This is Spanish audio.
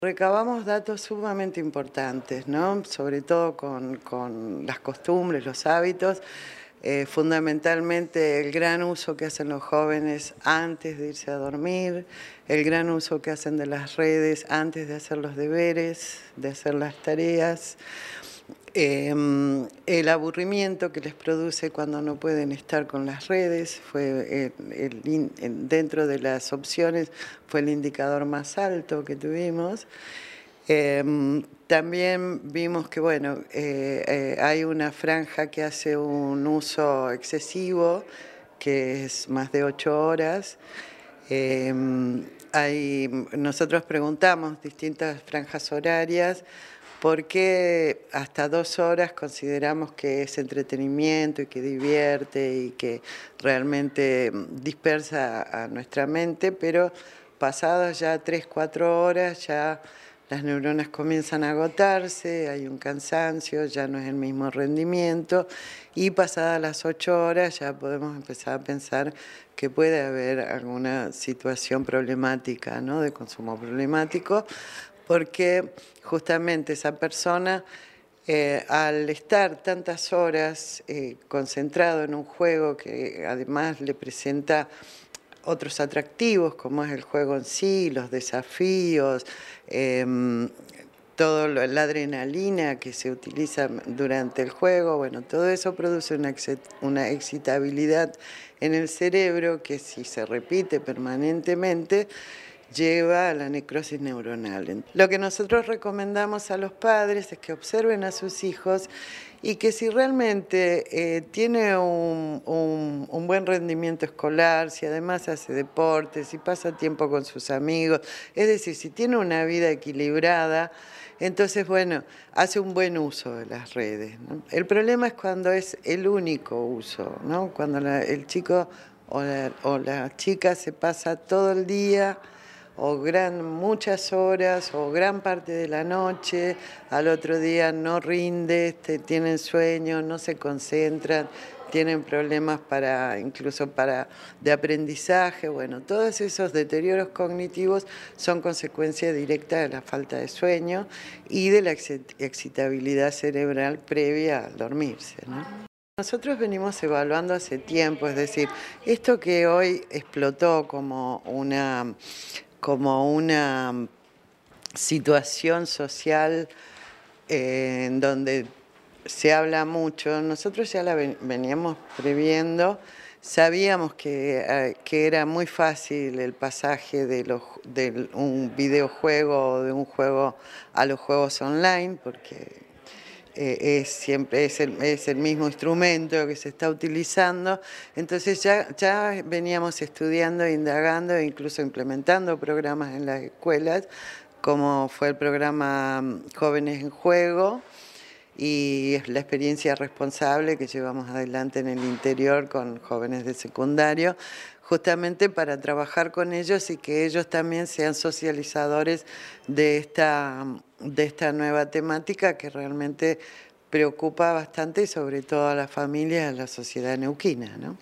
Recabamos datos sumamente importantes, ¿no? Sobre todo con las costumbres, los hábitos, fundamentalmente el gran uso que hacen los jóvenes antes de irse a dormir, el gran uso que hacen de las redes antes de hacer los deberes, de hacer las tareas, el aburrimiento que les produce cuando no pueden estar con las redes, fue dentro de las opciones fue el indicador más alto que tuvimos. También vimos que, bueno, hay una franja que hace un uso excesivo, que es más de 8 horas. Nosotros preguntamos distintas franjas horarias, ¿por qué hasta 2 horas consideramos que es entretenimiento y que divierte y que realmente dispersa a nuestra mente? Pero pasadas ya 3, 4 horas ya las neuronas comienzan a agotarse, hay un cansancio, ya no es el mismo rendimiento, y pasadas las 8 horas ya podemos empezar a pensar que puede haber alguna situación problemática, ¿no? De consumo problemático, porque justamente esa persona, al estar tantas horas concentrado en un juego que además le presenta otros atractivos, como es el juego en sí, los desafíos, la adrenalina que se utiliza durante el juego, bueno, todo eso produce una excitabilidad en el cerebro que, si se repite permanentemente, lleva a la necrosis neuronal. Lo que nosotros recomendamos a los padres es que observen a sus hijos y que si realmente tiene un buen rendimiento escolar, si además hace deporte, si pasa tiempo con sus amigos, es decir, si tiene una vida equilibrada, entonces, bueno, hace un buen uso de las redes, ¿no? El problema es cuando es el único uso, ¿no? Cuando el chico o la chica se pasa todo el día o muchas horas o gran parte de la noche, al otro día no rinde, tienen sueño, no se concentran, tienen problemas incluso de aprendizaje. Bueno, todos esos deterioros cognitivos son consecuencia directa de la falta de sueño y de la excitabilidad cerebral previa al dormirse, ¿no? Nosotros venimos evaluando hace tiempo, es decir, esto que hoy explotó como una situación social en donde se habla mucho, nosotros ya la veníamos previendo, sabíamos que era muy fácil el pasaje de un videojuego o de un juego a los juegos online, porque siempre es el mismo instrumento que se está utilizando. Entonces ya veníamos estudiando, indagando e incluso implementando programas en las escuelas, como fue el programa Jóvenes en Juego y la experiencia responsable que llevamos adelante en el interior con jóvenes de secundario, justamente para trabajar con ellos y que ellos también sean socializadores de esta nueva temática que realmente preocupa bastante y sobre todo a las familias y a la sociedad neuquina, ¿no?